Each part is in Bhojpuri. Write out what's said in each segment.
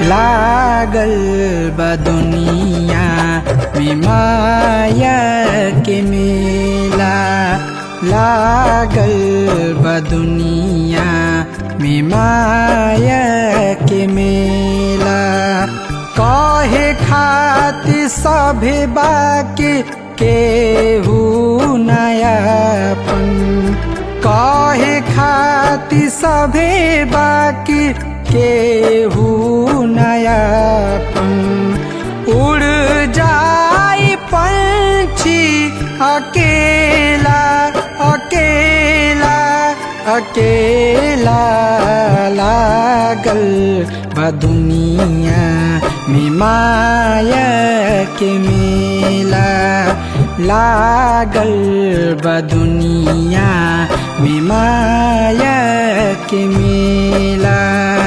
लागल बा दुनिया में माया के मेला लागल बा दुनिया में माया के मेला काहे खातिर सभे बाकी केहू नयापन काहे खातिर सभे बाकी केहू नयापन उड़ जाई पंछी अकेला अकेला अकेला लागल बा दुनिया में माया के मेला लागल बा दुनिया में माया के मेला।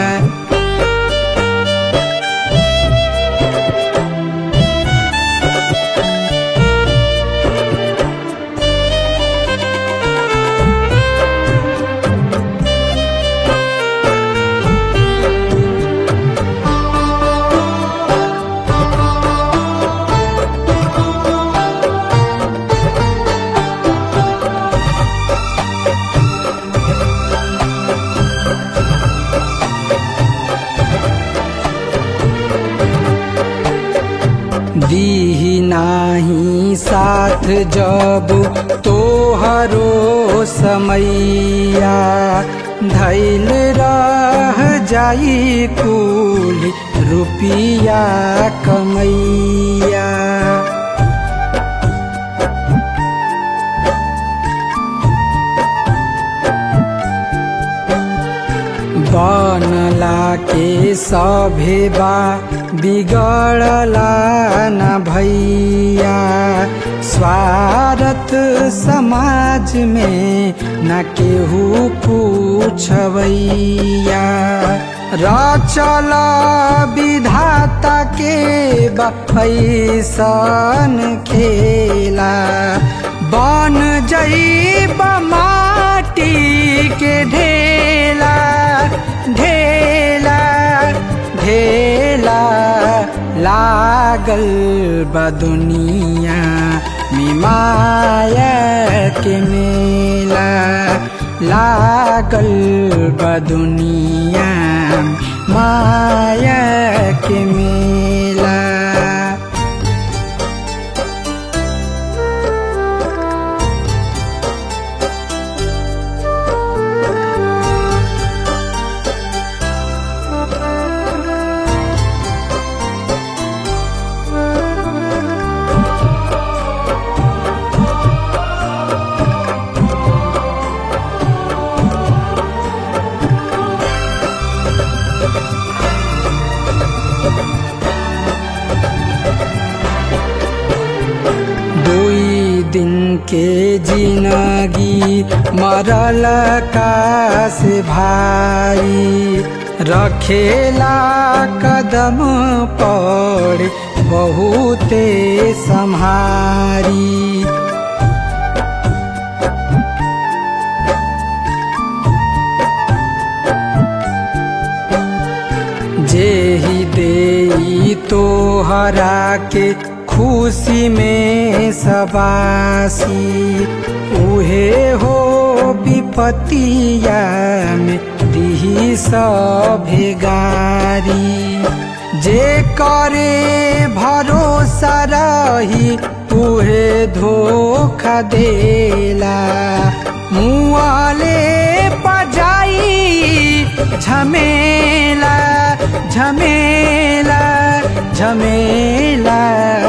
दीही नाही साथ जब तोहरो समैया धैल रह जाई कुल रुपिया कमैया। बनला के सभे बा बिगड़ला न भैया स्वार्थ समाज में न केहू पूछवैया। रचल विधाता के बैसन खेला बन जईब माटी के ढेला ढेला ढेला लागल बा दुनिया में माया के मेला लागल बा दुनिया माया के मेला। दिन के जिंदगी मरल का से भाई रखेला कदम पड़ बहुते संहारी। जेहि देई तोहरा के खुशी में सबासी उहे हो विपतिया में दिही सभे गारी। जे करे भरोसा रही उहे धोखा देला मुआले पजाई झमेला झमेला झमेला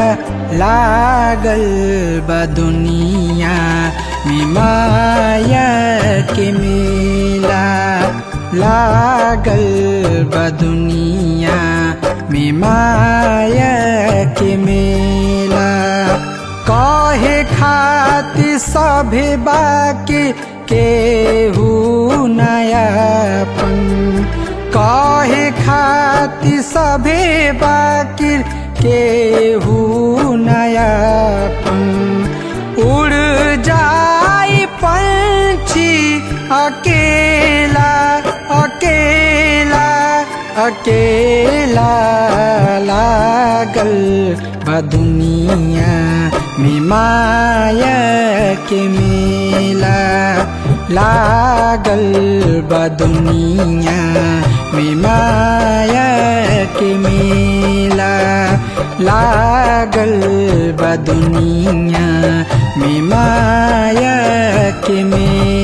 लागल बा दुनिया में माया के मेला लागल बा दुनिया में माया के मेला। काहे खातिर सभे बाकी केहू नयापन काहे खातिर सभे बाकी केहू नयापन उड़ जाई पंछी अकेला अकेला अकेला लागल बा दुनिया में माया के मेला लागल बा दुनिया में माया के मेला लागल बा दुनिया में माया के मेला।